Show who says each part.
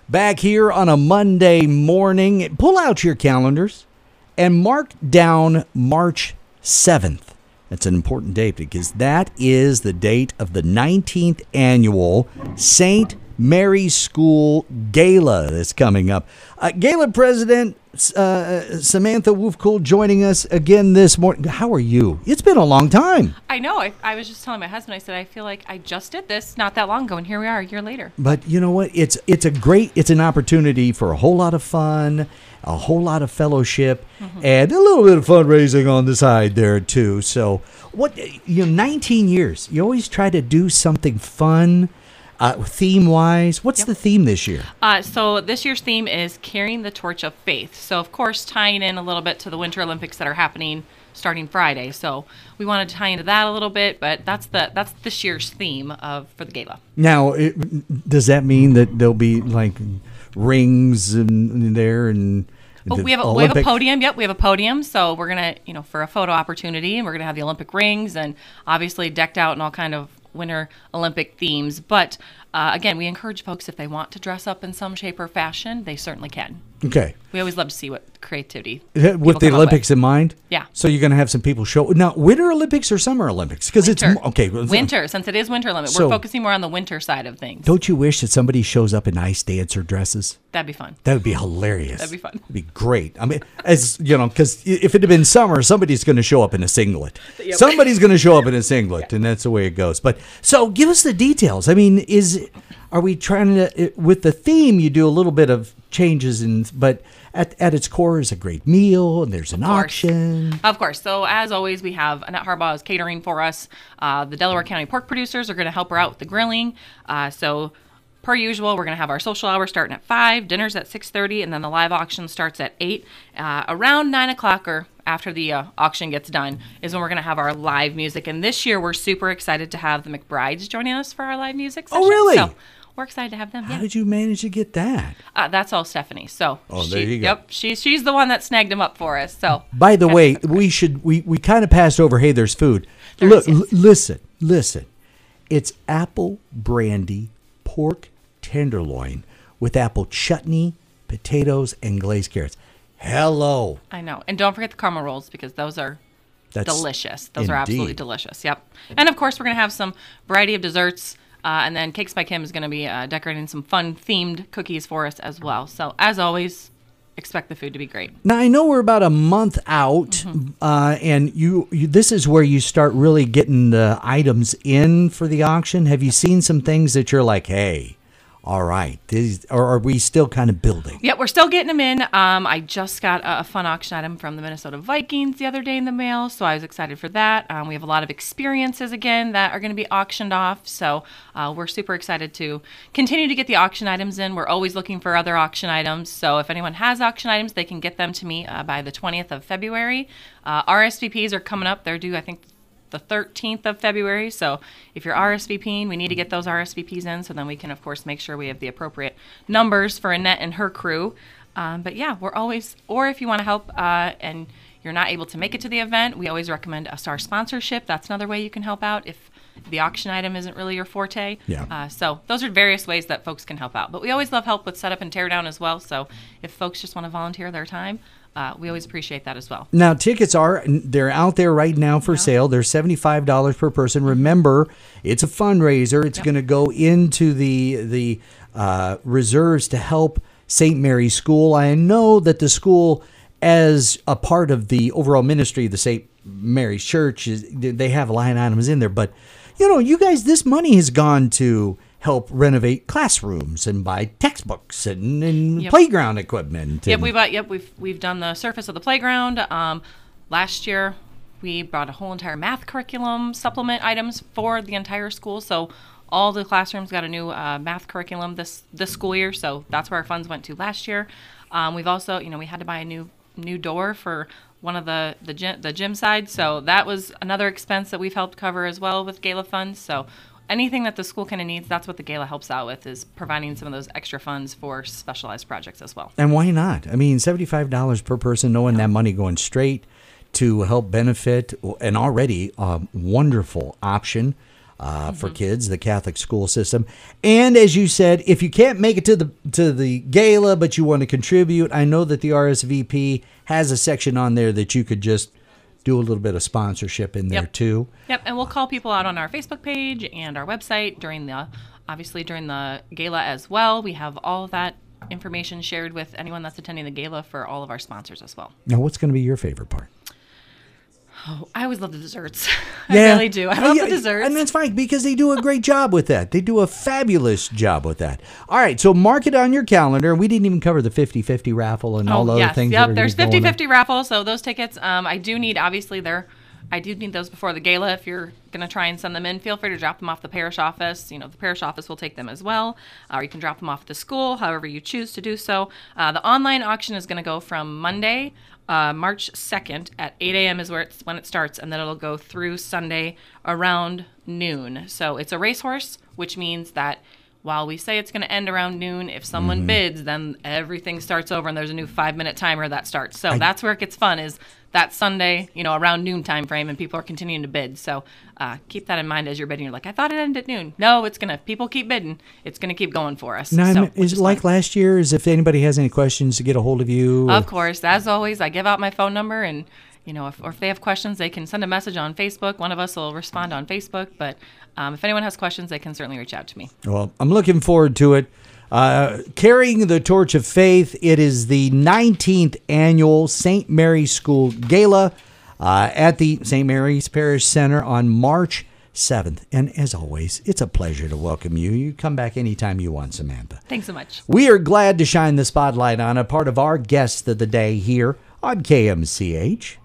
Speaker 1: Back here on a Monday morning. Pull out your calendars and mark down March 7th. That's an important date because that is the date of the 19th annual St. Mary's School Gala that's coming up. Gala President Samantha Wolfcool joining us again this morning. How are you? It's been a long time.
Speaker 2: I know. I was just telling my husband, I said, I feel like I just did this not that long ago, and here we are a year later.
Speaker 1: But you know what? It's an opportunity for a whole lot of fun, a whole lot of fellowship, and a little bit of fundraising on the side there too. So 19 years. You always try to do something fun. Theme-wise, what's the theme this year?
Speaker 2: So this year's theme is Carrying the Torch of Faith. So, of course, tying in a little bit to the Winter Olympics that are happening starting Friday. So we wanted to tie into that a little bit, but that's this year's theme for the gala.
Speaker 1: Now, does that mean that there'll be like rings in there and?
Speaker 2: We have a podium. Yep, we have a podium. So we're gonna, for a photo opportunity, and we're gonna have the Olympic rings and obviously decked out in all kind of Winter Olympic themes. But again, we encourage folks, if they want to dress up in some shape or fashion, they certainly can.
Speaker 1: Okay.
Speaker 2: We always love to see what creativity
Speaker 1: with the Olympics in mind.
Speaker 2: Yeah.
Speaker 1: So you're going to have some people show now. Winter Olympics or Summer Olympics? Because it's okay.
Speaker 2: Winter, since it is Winter Olympics, we're focusing more on the winter side of things.
Speaker 1: Don't you wish that somebody shows up in ice dancer dresses?
Speaker 2: That'd be fun.
Speaker 1: That would be hilarious.
Speaker 2: That'd be fun.
Speaker 1: It'd be great. I mean, because if it had been summer, somebody's going to show up in a singlet. Yep. Somebody's going to show up in a singlet, and that's the way it goes. But so give us the details. I mean, are we trying to with the theme? You do a little bit of changes, but at its core is a great meal, and there's an auction.
Speaker 2: Of course. So as always, we have Annette Harbaugh is catering for us. The Delaware County pork producers are going to help her out with the grilling. So per usual, we're going to have our social hour starting at 5, dinner's at 6:30, and then the live auction starts at 8. Around 9 o'clock or after the auction gets done is when we're going to have our live music. And this year, we're super excited to have the McBrides joining us for our live music session.
Speaker 1: Oh, really?
Speaker 2: So we're excited to have them.
Speaker 1: How did you manage to get that?
Speaker 2: That's all Stephanie. So
Speaker 1: there you go.
Speaker 2: Yep, she's the one that snagged them up for us. So
Speaker 1: by the way, we kind of passed over. Hey, there's food.
Speaker 2: Look,
Speaker 1: listen. It's apple brandy pork tenderloin with apple chutney, potatoes, and glazed carrots. Hello.
Speaker 2: I know, and don't forget the caramel rolls because that's delicious. Those are absolutely delicious. Yep. And of course, we're gonna have some variety of desserts. And then Cakes by Kim is going to be decorating some fun-themed cookies for us as well. So, as always, expect the food to be great.
Speaker 1: Now, I know we're about a month out, and you this is where you start really getting the items in for the auction. Have you seen some things that you're like, hey, all right, or are we still kind of building?
Speaker 2: Yeah, we're still getting them in. I just got a fun auction item from the Minnesota Vikings the other day in the mail, so I was excited for that. We have a lot of experiences, again, that are going to be auctioned off, so we're super excited to continue to get the auction items in. We're always looking for other auction items, so if anyone has auction items, they can get them to me by the 20th of February. RSVPs are coming up. They're due, I think, the 13th of February. So if you're RSVPing, we need to get those RSVPs in so then we can, of course, make sure we have the appropriate numbers for Annette and her crew. But yeah, we're always, or if you want to help and you're not able to make it to the event, we always recommend a STAR sponsorship. That's another way you can help out if the auction item isn't really your forte.
Speaker 1: Yeah.
Speaker 2: So those are various ways that folks can help out. But we always love help with setup and tear down as well. So if folks just want to volunteer their time, we always appreciate that as well.
Speaker 1: Now, tickets they're out there right now for sale. They're $75 per person. Remember, it's a fundraiser. It's going to go into the reserves to help St. Mary's School. I know that the school, as a part of the overall ministry of the St. Mary's Church, they have line items in there. But, you guys, this money has gone to help renovate classrooms and buy textbooks and playground equipment.
Speaker 2: We've done the surface of the playground. Last year, we brought a whole entire math curriculum supplement items for the entire school. So all the classrooms got a new math curriculum this school year. So that's where our funds went to last year. We've also, we had to buy a new door for one of the gym side. So that was another expense that we've helped cover as well with Gala funds. So anything that the school kind of needs, that's what the Gala helps out with, is providing some of those extra funds for specialized projects as well.
Speaker 1: And why not? I mean, $75 per person, knowing that money going straight to help benefit an already wonderful option. for kids, the Catholic school system. And as you said, if you can't make it to the gala, but you want to contribute, I know that the RSVP has a section on there that you could just do a little bit of sponsorship in there too.
Speaker 2: Yep, and we'll call people out on our Facebook page and our website during the gala as well. We have all that information shared with anyone that's attending the gala for all of our sponsors as well.
Speaker 1: Now, what's going to be your favorite part?
Speaker 2: Oh, I always love the desserts. I really do. I love the desserts.
Speaker 1: And that's fine because they do a great job with that. They do a fabulous job with that. All right, so mark it on your calendar. We didn't even cover the 50-50 raffle and all the other things.
Speaker 2: Yep, there's 50-50 raffle. So those tickets, I do need, obviously, I do need those before the gala. If you're going to try and send them in, feel free to drop them off the parish office. The parish office will take them as well. Or you can drop them off at the school, however you choose to do so. The online auction is going to go from Monday, March 2nd at 8 a.m. is when it starts, and then it'll go through Sunday around noon. So it's a racehorse, which means that while we say it's going to end around noon, if someone bids, then everything starts over and there's a new 5-minute timer that starts. So that's where it gets fun, is that Sunday, around noon time frame, and people are continuing to bid. So keep that in mind as you're bidding. You're like, I thought it ended at noon. No, people keep bidding. It's going to keep going for us.
Speaker 1: Now, is it like last year? Is if anybody has any questions to get a hold of you?
Speaker 2: Of course. As always, I give out my phone number, and if they have questions, they can send a message on Facebook. One of us will respond on Facebook. But if anyone has questions, they can certainly reach out to me.
Speaker 1: Well, I'm looking forward to it. Carrying the Torch of Faith, it is the 19th annual St. Mary's School Gala at the St. Mary's Parish Center on March 7th. And as always, it's a pleasure to welcome you. You come back anytime you want, Samantha.
Speaker 2: Thanks so much.
Speaker 1: We are glad to shine the spotlight on a part of our guest of the day here on KMCH.